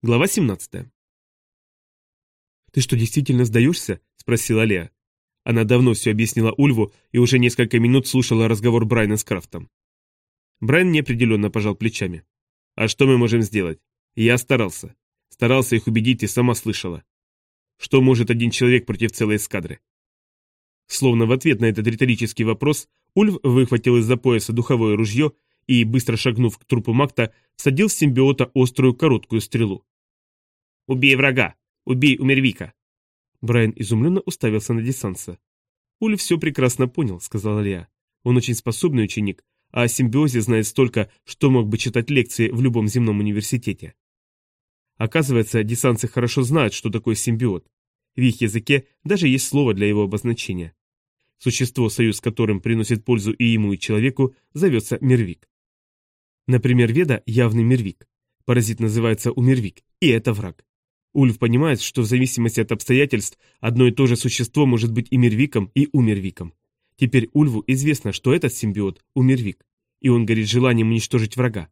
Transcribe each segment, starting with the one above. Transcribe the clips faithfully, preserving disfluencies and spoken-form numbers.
Глава семнадцатая. «Ты что, действительно сдаешься?» – спросила Леа. Она давно все объяснила Ульву и уже несколько минут слушала разговор Брайана с Крафтом. Брайан неопределенно пожал плечами. «А что мы можем сделать? Я старался. Старался их убедить и сама слышала. Что может один человек против целой эскадры?» Словно в ответ на этот риторический вопрос, Ульв выхватил из-за пояса духовое ружье и, быстро шагнув к трупу Макта, всадил в симбиота острую короткую стрелу. «Убей врага! Убей Умервика!» Брайан изумленно уставился на Десанса. «Ульв все прекрасно понял», — сказала Леа. «Он очень способный ученик, а о симбиозе знает столько, что мог бы читать лекции в любом земном университете». Оказывается, десантцы хорошо знают, что такое симбиот. В их языке даже есть слово для его обозначения. Существо, союз с которым приносит пользу и ему, и человеку, зовется Мирвик. Например, Веда – явный Мирвик. Паразит называется Умервик, и это враг. Ульв понимает, что в зависимости от обстоятельств одно и то же существо может быть и Мирвиком, и Умервиком. Теперь Ульву известно, что этот симбиот – Умервик, и он горит желанием уничтожить врага.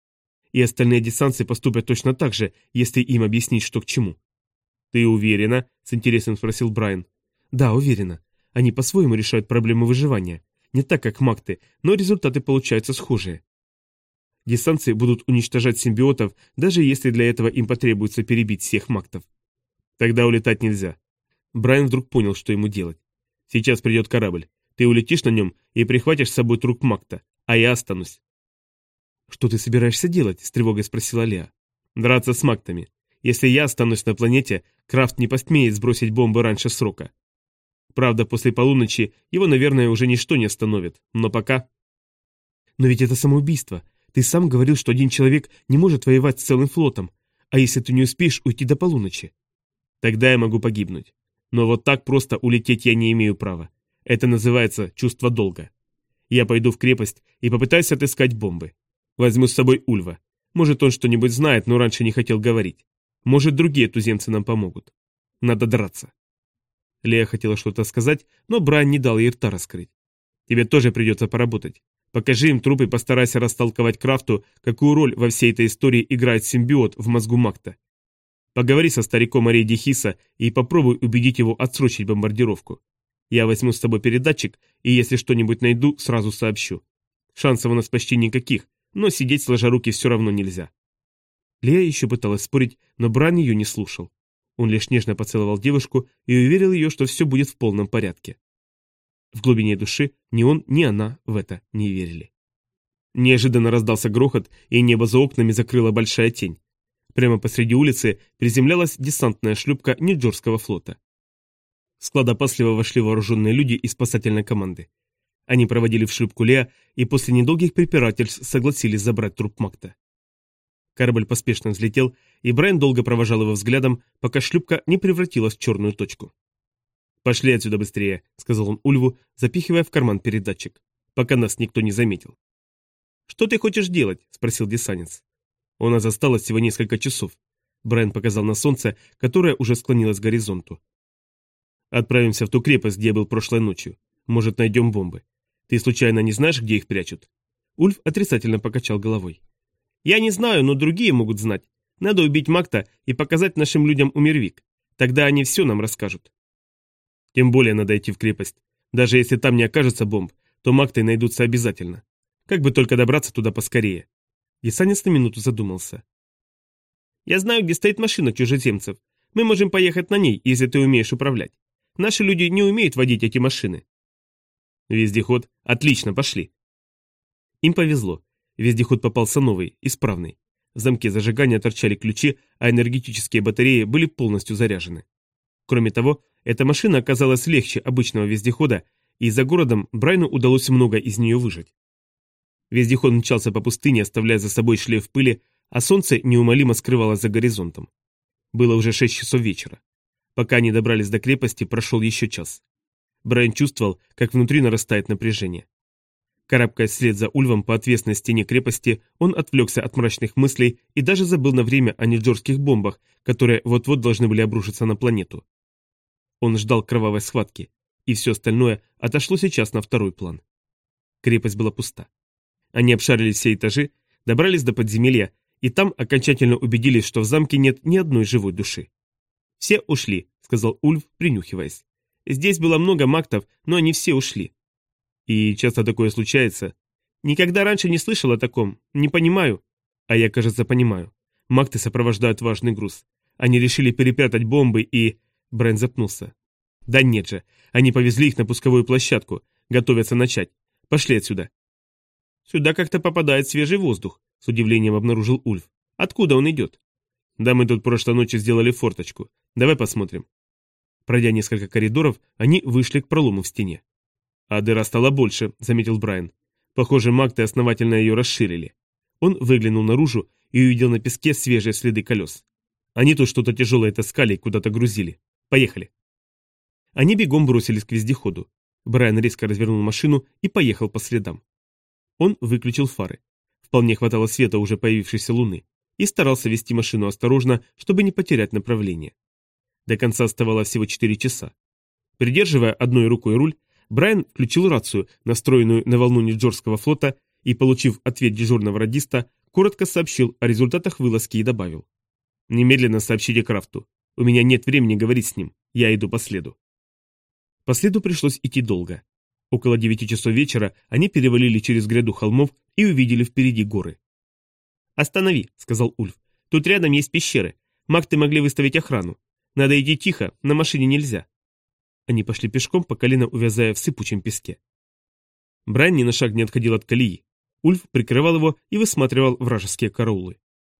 И остальные десантцы поступят точно так же, если им объяснить, что к чему. «Ты уверена?» – с интересом спросил Брайан. «Да, уверена. Они по-своему решают проблему выживания. Не так, как макты, но результаты получаются схожие. Десантцы будут уничтожать симбиотов, даже если для этого им потребуется перебить всех мактов. Тогда улетать нельзя». Брайан вдруг понял, что ему делать. «Сейчас придет корабль. Ты улетишь на нем и прихватишь с собой труп макта, а я останусь». «Что ты собираешься делать?» – с тревогой спросила Леа. «Драться с мактами. Если я останусь на планете, Крафт не посмеет сбросить бомбы раньше срока. Правда, после полуночи его, наверное, уже ничто не остановит, но пока...» «Но ведь это самоубийство. Ты сам говорил, что один человек не может воевать с целым флотом, а если ты не успеешь уйти до полуночи?» «Тогда я могу погибнуть. Но вот так просто улететь я не имею права. Это называется чувство долга. Я пойду в крепость и попытаюсь отыскать бомбы. Возьму с собой Ульва. Может, он что-нибудь знает, но раньше не хотел говорить. Может, другие туземцы нам помогут. Надо драться». Лея хотела что-то сказать, но Брайан не дал ей рта раскрыть. «Тебе тоже придется поработать. Покажи им труп и постарайся растолковать Крафту, какую роль во всей этой истории играет симбиот в мозгу Макта. Поговори со стариком Арейди Хиса и попробуй убедить его отсрочить бомбардировку. Я возьму с собой передатчик, и если что-нибудь найду, сразу сообщу. Шансов у нас почти никаких, но сидеть сложа руки все равно нельзя». Лея еще пыталась спорить, но Брайан ее не слушал. Он лишь нежно поцеловал девушку и уверил ее, что все будет в полном порядке. В глубине души ни он, ни она в это не верили. Неожиданно раздался грохот, и небо за окнами закрыла большая тень. Прямо посреди улицы приземлялась десантная шлюпка Нью-Джорского флота. В склад опасливо вошли вооруженные люди из спасательной команды. Они проводили в шлюпку Леа и после недолгих препирательств согласились забрать труп Макта. Корабль поспешно взлетел, и Брайан долго провожал его взглядом, пока шлюпка не превратилась в черную точку. «Пошли отсюда быстрее», — сказал он Ульву, запихивая в карман передатчик, пока нас никто не заметил. «Что ты хочешь делать?» — спросил десанец. «У нас осталось всего несколько часов». Брайан показал на солнце, которое уже склонилось к горизонту. «Отправимся в ту крепость, где я был прошлой ночью. Может, найдем бомбы. Ты случайно не знаешь, где их прячут?» Ульв отрицательно покачал головой. «Я не знаю, но другие могут знать. Надо убить Макта и показать нашим людям Умервик. Тогда они все нам расскажут». «Тем более надо идти в крепость. Даже если там не окажется бомб, то Макты найдутся обязательно. Как бы только добраться туда поскорее». Десанец на минуту задумался. «Я знаю, где стоит машина чужеземцев. Мы можем поехать на ней, если ты умеешь управлять. Наши люди не умеют водить эти машины». «Вездеход? Отлично, пошли». Им повезло. Вездеход попался новый, исправный. В замке зажигания торчали ключи, а энергетические батареи были полностью заряжены. Кроме того, эта машина оказалась легче обычного вездехода, и за городом Брайну удалось много из нее выжать. Вездеход мчался по пустыне, оставляя за собой шлейф пыли, а солнце неумолимо скрывалось за горизонтом. Было уже шесть часов вечера. Пока они добрались до крепости, прошел еще час. Брайан чувствовал, как внутри нарастает напряжение. Карабкаясь вслед за Ульвом по отвесной стене крепости, он отвлекся от мрачных мыслей и даже забыл на время о нью-джорских бомбах, которые вот-вот должны были обрушиться на планету. Он ждал кровавой схватки, и все остальное отошло сейчас на второй план. Крепость была пуста. Они обшарили все этажи, добрались до подземелья и там окончательно убедились, что в замке нет ни одной живой души. «Все ушли», — сказал Ульф, принюхиваясь. «Здесь было много мактов, но они все ушли». «И часто такое случается?» «Никогда раньше не слышал о таком. Не понимаю». «А я, кажется, понимаю. Макты сопровождают важный груз. Они решили перепрятать бомбы и...» Брайан запнулся. «Да нет же. Они повезли их на пусковую площадку. Готовятся начать. Пошли отсюда». «Сюда как-то попадает свежий воздух», — с удивлением обнаружил Ульф. «Откуда он идет?» «Да мы тут прошлой ночью сделали форточку. Давай посмотрим». Пройдя несколько коридоров, они вышли к пролому в стене. «А дыра стала больше», — заметил Брайан. «Похоже, макты основательно ее расширили». Он выглянул наружу и увидел на песке свежие следы колес. Они тут что-то тяжелое таскали и куда-то грузили. Поехали. Они бегом бросились к вездеходу. Брайан резко развернул машину и поехал по следам. Он выключил фары. Вполне хватало света уже появившейся луны. И старался вести машину осторожно, чтобы не потерять направление. До конца оставалось всего четыре часа. Придерживая одной рукой руль, Брайан включил рацию, настроенную на волну Нью-Джорского флота, и, получив ответ дежурного радиста, коротко сообщил о результатах вылазки и добавил. «Немедленно сообщите Крафту. У меня нет времени говорить с ним. Я иду по следу». По следу пришлось идти долго. Около девяти часов вечера они перевалили через гряду холмов и увидели впереди горы. «Останови», — сказал Ульф. «Тут рядом есть пещеры. Макты могли выставить охрану. Надо идти тихо, на машине нельзя». Они пошли пешком, по колено увязая в сыпучем песке. Брайан ни на шаг не отходил от колеи. Ульф прикрывал его и высматривал вражеские караулы.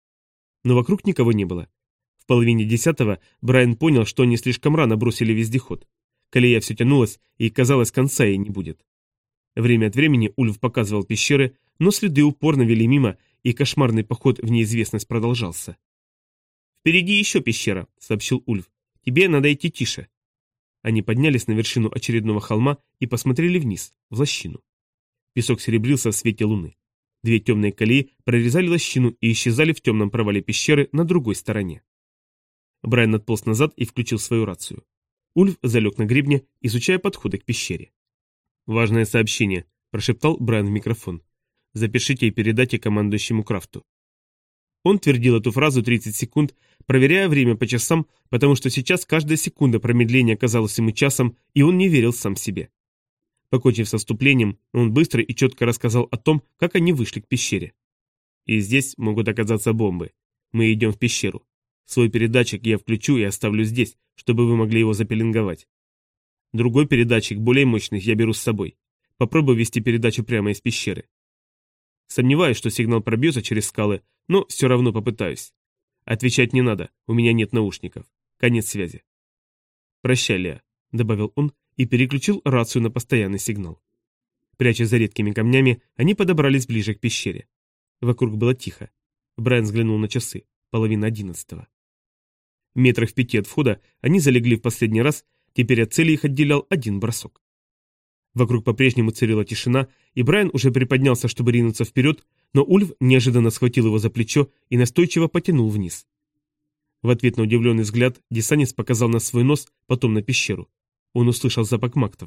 Но вокруг никого не было. В половине десятого Брайан понял, что они слишком рано бросили вездеход. Колея все тянулась, и, казалось, конца ей не будет. Время от времени Ульф показывал пещеры, но следы упорно вели мимо, и кошмарный поход в неизвестность продолжался. «Впереди еще пещера», — сообщил Ульф. «Тебе надо идти тише». Они поднялись на вершину очередного холма и посмотрели вниз, в лощину. Песок серебрился в свете луны. Две темные колеи прорезали лощину и исчезали в темном провале пещеры на другой стороне. Брайан отполз назад и включил свою рацию. Ульф залег на гребне, изучая подходы к пещере. «Важное сообщение», – прошептал Брайан в микрофон. «Запишите и передайте командующему Крафту». Он твердил эту фразу тридцать секунд, проверяя время по часам, потому что сейчас каждая секунда промедления казалась ему часом, и он не верил сам себе. Покончив со вступлением, он быстро и четко рассказал о том, как они вышли к пещере. «И здесь могут оказаться бомбы. Мы идем в пещеру. Свой передатчик я включу и оставлю здесь, чтобы вы могли его запеленговать. Другой передатчик, более мощный, я беру с собой. Попробую вести передачу прямо из пещеры. Сомневаюсь, что сигнал пробьется через скалы, но все равно попытаюсь. Отвечать не надо, у меня нет наушников. Конец связи». «Прощай, Леа», — добавил он и переключил рацию на постоянный сигнал. Прячась за редкими камнями, они подобрались ближе к пещере. Вокруг было тихо. Брайан взглянул на часы. Половина одиннадцатого. Метрах в пяти от входа они залегли в последний раз, теперь от цели их отделял один бросок. Вокруг по-прежнему царила тишина, и Брайан уже приподнялся, чтобы ринуться вперед, но Ульф неожиданно схватил его за плечо и настойчиво потянул вниз. В ответ на удивленный взгляд десантник показал на свой нос, потом на пещеру. Он услышал запах мактов.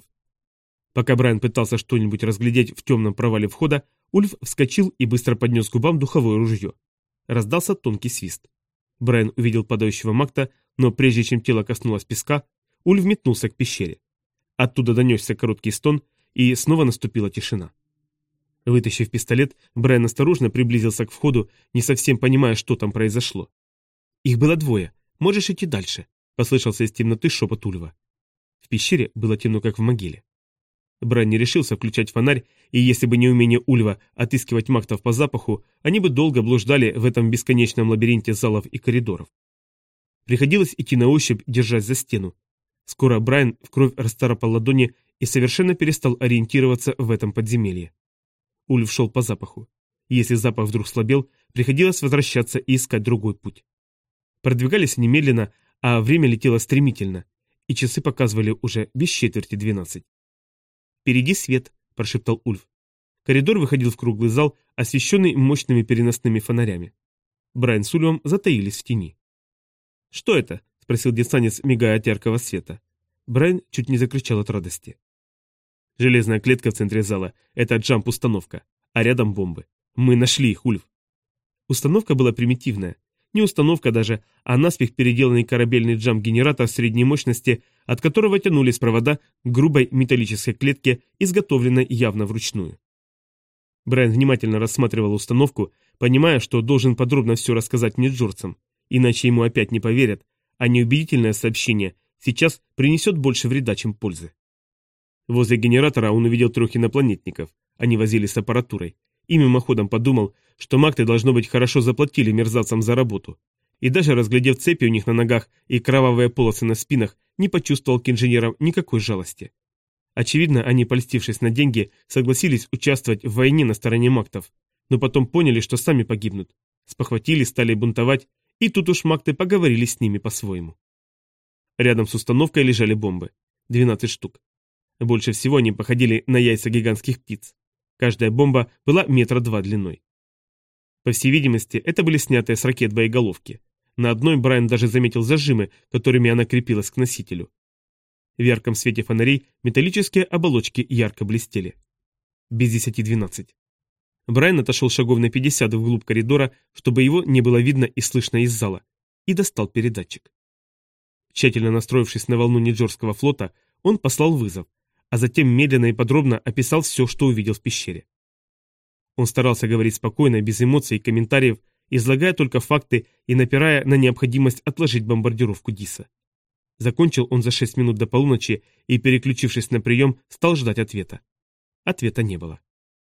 Пока Брайан пытался что-нибудь разглядеть в темном провале входа, Ульф вскочил и быстро поднес к губам духовое ружье. Раздался тонкий свист. Брайан увидел падающего макта, но прежде чем тело коснулось песка, Ульф метнулся к пещере. Оттуда донесся короткий стон, и снова наступила тишина. Вытащив пистолет, Брайан осторожно приблизился к входу, не совсем понимая, что там произошло. «Их было двое. Можешь идти дальше», — послышался из темноты шепот Ульва. В пещере было темно, как в могиле. Брайан не решился включать фонарь, и если бы не умение Ульва отыскивать мактов по запаху, они бы долго блуждали в этом бесконечном лабиринте залов и коридоров. Приходилось идти на ощупь, держась за стену. Скоро Брайан в кровь расцарапал ладони и совершенно перестал ориентироваться в этом подземелье. Ульв шел по запаху. Если запах вдруг слабел, приходилось возвращаться и искать другой путь. Продвигались они медленно, а время летело стремительно, и часы показывали уже без четверти двенадцать. «Впереди свет», – прошептал Ульф. Коридор выходил в круглый зал, освещенный мощными переносными фонарями. Брайан с Ульвом затаились в тени. «Что это?» – спросил десантник, мигая от яркого света. Брайан чуть не закричал от радости. «Железная клетка в центре зала – это джамп-установка, а рядом бомбы. Мы нашли их, Ульф». Установка была примитивная. Не установка даже, а наспех переделанный корабельный джамп-генератор средней мощности, от которого тянулись провода к грубой металлической клетке, изготовленной явно вручную. Брайан внимательно рассматривал установку, понимая, что должен подробно все рассказать неджорцам, иначе ему опять не поверят, а неубедительное сообщение сейчас принесет больше вреда, чем пользы. Возле генератора он увидел трех инопланетников, они возились с аппаратурой, и мимоходом подумал, что магты, должно быть, хорошо заплатили мерзавцам за работу, и даже разглядев цепи у них на ногах и кровавые полосы на спинах, не почувствовал к инженерам никакой жалости. Очевидно, они, польстившись на деньги, согласились участвовать в войне на стороне мактов, но потом поняли, что сами погибнут, спохватились, стали бунтовать, и тут уж макты поговорили с ними по-своему. Рядом с установкой лежали бомбы, двенадцать штук. Больше всего они походили на яйца гигантских птиц. Каждая бомба была метра два длиной. По всей видимости, это были снятые с ракет боеголовки. На одной Брайан даже заметил зажимы, которыми она крепилась к носителю. В ярком свете фонарей металлические оболочки ярко блестели. Без десяти двенадцать. Брайан отошел шагов на пятьдесят вглубь коридора, чтобы его не было видно и слышно из зала, и достал передатчик. Тщательно настроившись на волну Ниджорского флота, он послал вызов, а затем медленно и подробно описал все, что увидел в пещере. Он старался говорить спокойно, без эмоций и комментариев, излагая только факты и напирая на необходимость отложить бомбардировку Диса. Закончил он за шесть минут до полуночи и, переключившись на прием, стал ждать ответа. Ответа не было.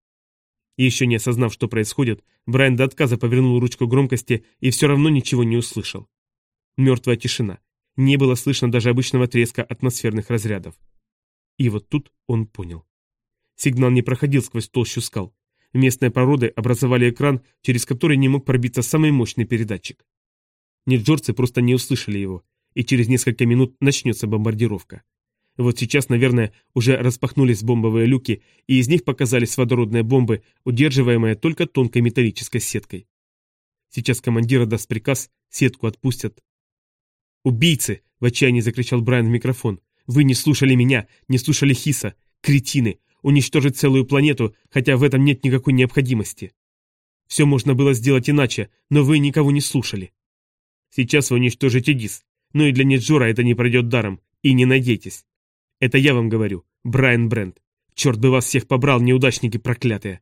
И еще не осознав, что происходит, Брайан до отказа повернул ручку громкости и все равно ничего не услышал. Мертвая тишина. Не было слышно даже обычного треска атмосферных разрядов. И вот тут он понял. Сигнал не проходил сквозь толщу скал. Местные породы образовали экран, через который не мог пробиться самый мощный передатчик. Ниджорцы просто не услышали его, и через несколько минут начнется бомбардировка. Вот сейчас, наверное, уже распахнулись бомбовые люки, и из них показались водородные бомбы, удерживаемые только тонкой металлической сеткой. Сейчас командир даст приказ, сетку отпустят. «Убийцы!» — в отчаянии закричал Брайан в микрофон. «Вы не слушали меня, не слушали Хиса! Кретины! Уничтожить целую планету, хотя в этом нет никакой необходимости! Все можно было сделать иначе, но вы никого не слушали! Сейчас вы уничтожите Дис, но и для Неджора это не пройдет даром, и не надейтесь! Это я вам говорю, Брайан Брент! Черт бы вас всех побрал, неудачники проклятые!»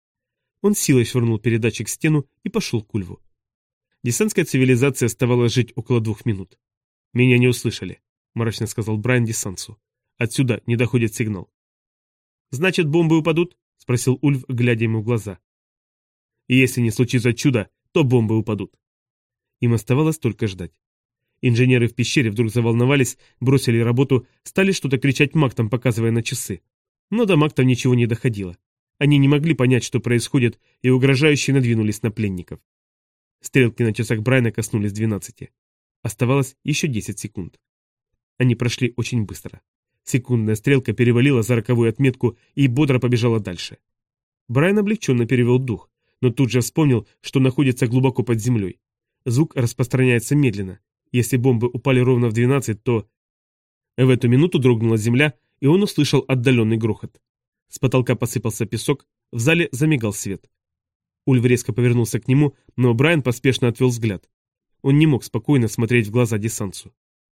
Он силой швырнул передатчик в стену и пошел к Ульву. Десантская цивилизация оставалась жить около двух минут. «Меня не услышали», — мрачно сказал Брайан десантцу. «Отсюда не доходит сигнал». «Значит, бомбы упадут?» — спросил Ульв, глядя ему в глаза. «И если не случится чудо, то бомбы упадут». Им оставалось только ждать. Инженеры в пещере вдруг заволновались, бросили работу, стали что-то кричать мактам, показывая на часы. Но до мактов ничего не доходило. Они не могли понять, что происходит, и угрожающе надвинулись на пленников. Стрелки на часах Брайана коснулись двенадцати. Оставалось еще десять секунд. Они прошли очень быстро. Секундная стрелка перевалила за роковую отметку и бодро побежала дальше. Брайан облегченно перевел дух, но тут же вспомнил, что находится глубоко под землей. Звук распространяется медленно. Если бомбы упали ровно в двенадцать, то... В эту минуту дрогнула земля, и он услышал отдаленный грохот. С потолка посыпался песок, в зале замигал свет. Ульв резко повернулся к нему, но Брайан поспешно отвел взгляд. Он не мог спокойно смотреть в глаза десантцу.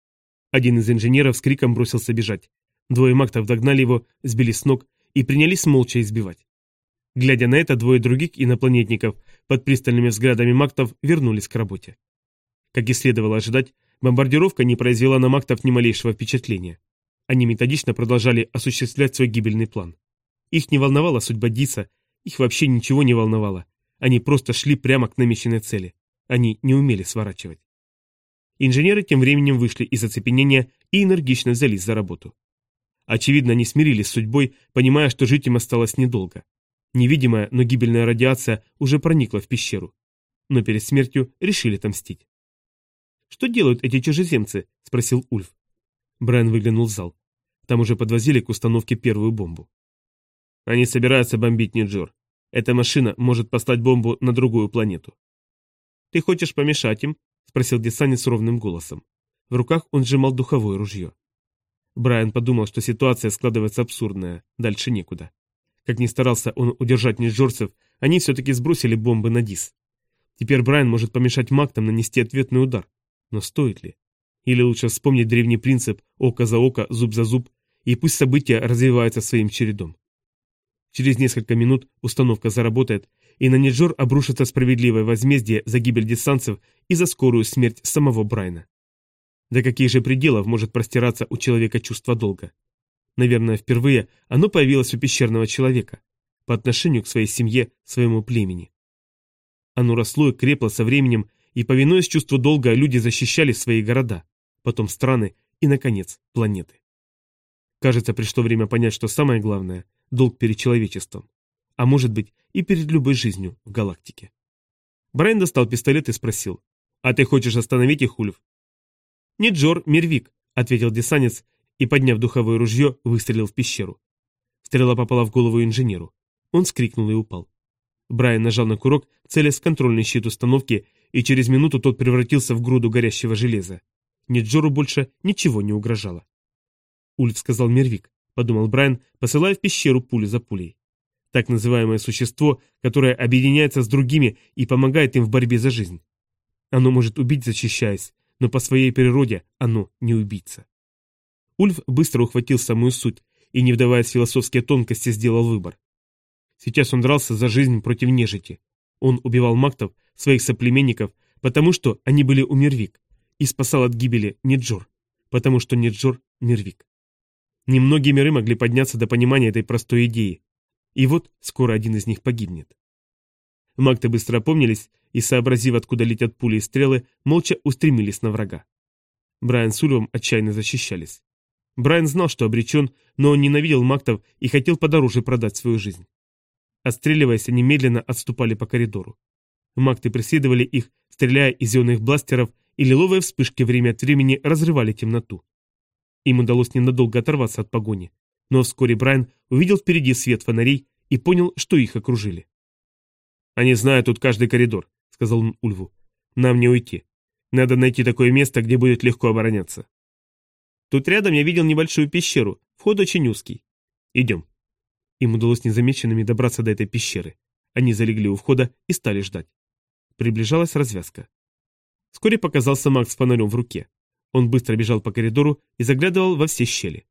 Один из инженеров с криком бросился бежать. Двое мактов догнали его, сбили с ног и принялись молча избивать. Глядя на это, двое других инопланетников под пристальными взглядами мактов вернулись к работе. Как и следовало ожидать, бомбардировка не произвела на мактов ни малейшего впечатления. Они методично продолжали осуществлять свой гибельный план. Их не волновала судьба Диса, их вообще ничего не волновало. Они просто шли прямо к намеченной цели. Они не умели сворачивать. Инженеры тем временем вышли из оцепенения и энергично взялись за работу. Очевидно, они смирились с судьбой, понимая, что жить им осталось недолго. Невидимая, но гибельная радиация уже проникла в пещеру. Но перед смертью решили отомстить. «Что делают эти чужеземцы?» – спросил Ульв. Брайан выглянул в зал. Там уже подвозили к установке первую бомбу. «Они собираются бомбить Ниджор. Эта машина может послать бомбу на другую планету». «Ты хочешь помешать им?» – спросил десантник ровным голосом. В руках он сжимал духовое ружье. Брайан подумал, что ситуация складывается абсурдная, дальше некуда. Как ни старался он удержать ниджорцев, они все-таки сбросили бомбы на Дис. Теперь Брайан может помешать Мактам нанести ответный удар. Но стоит ли? Или лучше вспомнить древний принцип «око за око, зуб за зуб», и пусть события развиваются своим чередом. Через несколько минут установка заработает, и на Ниджор обрушится справедливое возмездие за гибель десантцев и за скорую смерть самого Брайана. До каких же пределов может простираться у человека чувство долга? Наверное, впервые оно появилось у пещерного человека по отношению к своей семье, своему племени. Оно росло и крепло со временем, и, повинуясь чувству долга, люди защищали свои города, потом страны и, наконец, планеты. Кажется, пришло время понять, что самое главное – долг перед человечеством, а может быть и перед любой жизнью в галактике. Брайан достал пистолет и спросил: «А ты хочешь остановить их, Ульф?» «Ниджор, Мирвик», — ответил десанец и, подняв духовое ружье, выстрелил в пещеру. Стрела попала в голову инженеру. Он вскрикнул и упал. Брайан нажал на курок, целясь в контрольный щит установки, и через минуту тот превратился в груду горящего железа. Ниджору больше ничего не угрожало. «Ульф сказал Мирвик», — подумал Брайан, посылая в пещеру пулю за пулей. Так называемое существо, которое объединяется с другими и помогает им в борьбе за жизнь. Оно может убить, защищаясь, но по своей природе оно не убийца. Ульф быстро ухватил самую суть и, не вдаваясь в философские тонкости, сделал выбор. Сейчас он дрался за жизнь против нежити. Он убивал мактов, своих соплеменников, потому что они были у Мирвик, и спасал от гибели Ниджор, потому что Ниджор – Мирвик. Немногие миры могли подняться до понимания этой простой идеи. И вот скоро один из них погибнет. Макты быстро опомнились и, сообразив, откуда летят пули и стрелы, молча устремились на врага. Брайан с Ульвом отчаянно защищались. Брайан знал, что обречен, но он ненавидел мактов и хотел подороже продать свою жизнь. Отстреливаясь, они медленно отступали по коридору. Макты преследовали их, стреляя из ионных бластеров, и лиловые вспышки время от времени разрывали темноту. Им удалось ненадолго оторваться от погони, но вскоре Брайан увидел впереди свет фонарей и понял, что их окружили. «Они знают тут каждый коридор», — сказал он Ульву. «Нам не уйти. Надо найти такое место, где будет легко обороняться». «Тут рядом я видел небольшую пещеру, вход очень узкий. Идем». Им удалось незамеченными добраться до этой пещеры. Они залегли у входа и стали ждать. Приближалась развязка. Вскоре показался Макс с фонарем в руке. Он быстро бежал по коридору и заглядывал во все щели.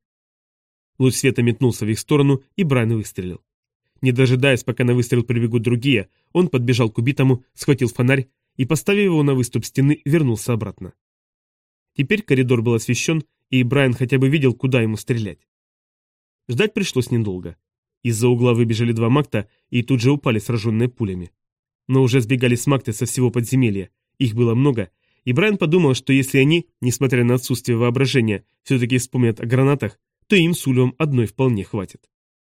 Луч света метнулся в их сторону, и Брайан выстрелил. Не дожидаясь, пока на выстрел прибегут другие, он подбежал к убитому, схватил фонарь и, поставив его на выступ стены, вернулся обратно. Теперь коридор был освещен, и Брайан хотя бы видел, куда ему стрелять. Ждать пришлось недолго. Из-за угла выбежали два макта и тут же упали, сраженные пулями. Но уже сбегались макты со всего подземелья, их было много, и Брайан подумал, что если они, несмотря на отсутствие воображения, все-таки вспомнят о гранатах, то им с Ульвом одной вполне хватит.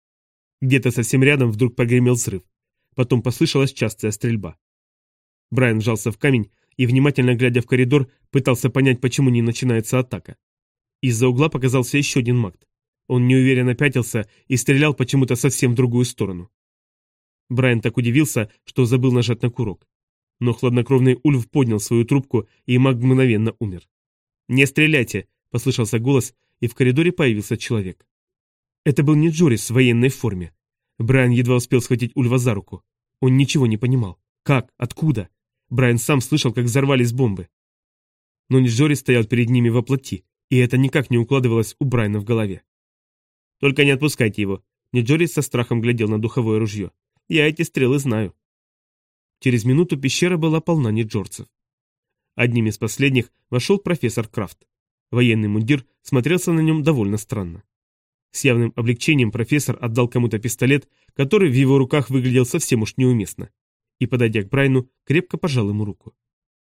Где-то совсем рядом вдруг прогремел взрыв. Потом послышалась частая стрельба. Брайан вжался в камень и, внимательно глядя в коридор, пытался понять, почему не начинается атака. Из-за угла показался еще один макт. Он неуверенно пятился и стрелял почему-то совсем в другую сторону. Брайан так удивился, что забыл нажать на курок. Но хладнокровный Ульф поднял свою трубку, и маг мгновенно умер. «Не стреляйте!» – послышался голос, и в коридоре появился человек. Это был не Джорис в военной форме. Брайан едва успел схватить Ульва за руку. Он ничего не понимал. Как? Откуда? Брайан сам слышал, как взорвались бомбы. Но Ниджорис стоял перед ними во плоти, и это никак не укладывалось у Брайана в голове. «Только не отпускайте его!» Ниджорис со страхом глядел на духовое ружье. «Я эти стрелы знаю». Через минуту пещера была полна ниджорцев. Одним из последних вошел профессор Крафт. Военный мундир смотрелся на нем довольно странно. С явным облегчением профессор отдал кому-то пистолет, который в его руках выглядел совсем уж неуместно, и, подойдя к Брайану, крепко пожал ему руку.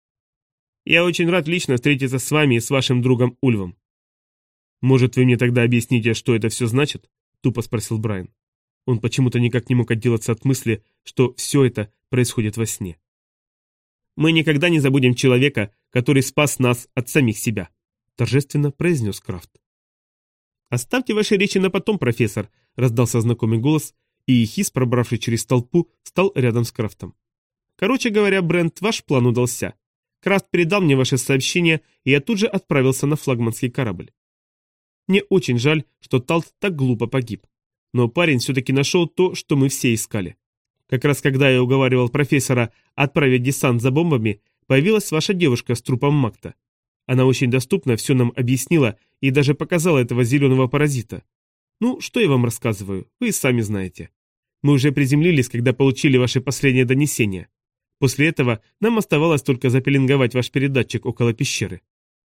«Я очень рад лично встретиться с вами и с вашим другом Ульвом». «Может, вы мне тогда объясните, что это все значит?» – тупо спросил Брайан. Он почему-то никак не мог отделаться от мысли, что все это происходит во сне. «Мы никогда не забудем человека, который спас нас от самих себя», – торжественно произнес Крафт. «Оставьте ваши речи на потом, профессор», – раздался знакомый голос, и Ихис, пробравший через толпу, стал рядом с Крафтом. «Короче говоря, Брент, ваш план удался. Крафт передал мне ваше сообщение, и я тут же отправился на флагманский корабль. Мне очень жаль, что Талт так глупо погиб. Но парень все-таки нашел то, что мы все искали. Как раз когда я уговаривал профессора отправить десант за бомбами, появилась ваша девушка с трупом Макта. Она очень доступно все нам объяснила и даже показала этого зеленого паразита. Ну, что я вам рассказываю, вы и сами знаете. Мы уже приземлились, когда получили ваши последние донесения. После этого нам оставалось только запеленговать ваш передатчик около пещеры.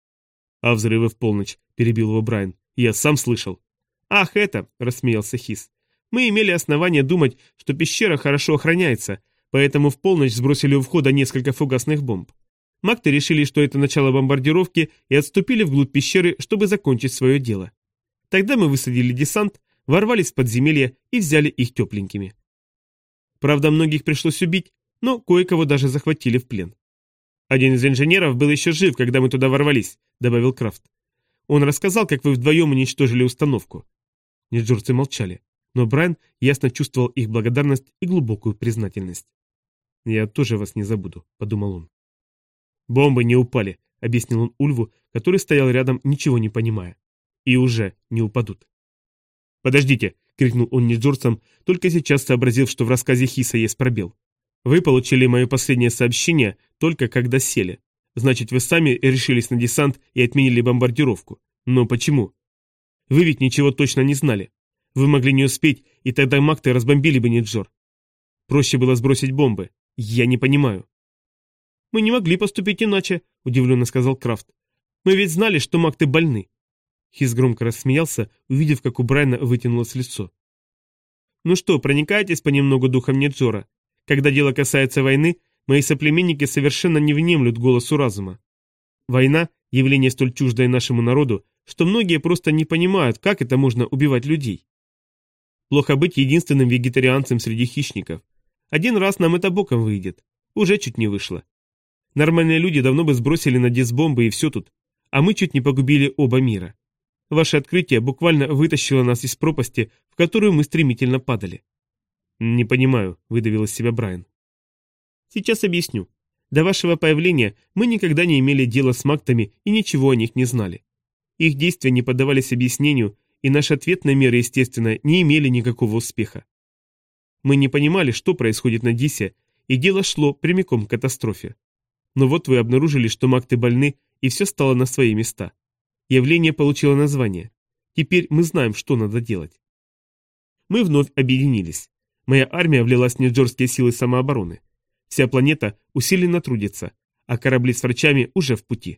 А взрывы в полночь, перебил его Брайан. Я сам слышал. Ах, это, рассмеялся Хис. Мы имели основания думать, что пещера хорошо охраняется, поэтому в полночь сбросили у входа несколько фугасных бомб. Макты решили, что это начало бомбардировки, и отступили вглубь пещеры, чтобы закончить свое дело. Тогда мы высадили десант, ворвались в подземелье и взяли их тепленькими. Правда, многих пришлось убить, но кое-кого даже захватили в плен. Один из инженеров был еще жив, когда мы туда ворвались, добавил Крафт. Он рассказал, как вы вдвоем уничтожили установку. Неджурцы молчали, но Брайан ясно чувствовал их благодарность и глубокую признательность. «Я тоже вас не забуду», — подумал он. «Бомбы не упали», — объяснил он Ульву, который стоял рядом, ничего не понимая. «И уже не упадут». «Подождите», — крикнул он неджурцам, только сейчас сообразив, что в рассказе Хиса есть пробел. «Вы получили мое последнее сообщение только когда сели. Значит, вы сами решились на десант и отменили бомбардировку. Но почему? Вы ведь ничего точно не знали. Вы могли не успеть, и тогда Макты разбомбили бы Неджор. Проще было сбросить бомбы. Я не понимаю». «Мы не могли поступить иначе», — удивленно сказал Крафт. «Мы ведь знали, что Макты больны». Хис громко рассмеялся, увидев, как у Брайана вытянулось лицо. «Ну что, проникаетесь понемногу духом Неджора? Когда дело касается войны, мои соплеменники совершенно не внемлют голосу разума. Война – явление столь чуждое нашему народу, что многие просто не понимают, как это можно убивать людей. Плохо быть единственным вегетарианцем среди хищников. Один раз нам это боком выйдет. Уже чуть не вышло. Нормальные люди давно бы сбросили на дис бомбы и все тут, а мы чуть не погубили оба мира. Ваше открытие буквально вытащило нас из пропасти, в которую мы стремительно падали». «Не понимаю», — выдавил из себя Брайан. «Сейчас объясню. До вашего появления мы никогда не имели дела с мактами и ничего о них не знали. Их действия не поддавались объяснению, и наши ответные меры, естественно, не имели никакого успеха. Мы не понимали, что происходит на Дисе, и дело шло прямиком к катастрофе. Но вот вы обнаружили, что макты больны, и все стало на свои места. Явление получило название. Теперь мы знаем, что надо делать. Мы вновь объединились. Моя армия влилась в неджорские силы самообороны. Вся планета усиленно трудится, а корабли с врачами уже в пути».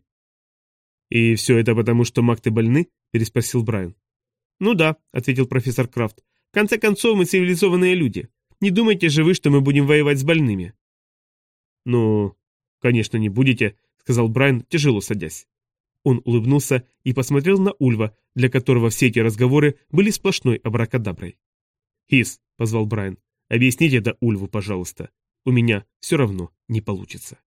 «И все это потому, что макты больны?» – переспросил Брайан. «Ну да», – ответил профессор Крафт. «В конце концов, мы цивилизованные люди. Не думайте же вы, что мы будем воевать с больными». «Ну, конечно, не будете», – сказал Брайан, тяжело садясь. Он улыбнулся и посмотрел на Ульва, для которого все эти разговоры были сплошной абракадаброй. «Хис», — позвал Брайан, — «объясните это Ульву, пожалуйста. У меня все равно не получится».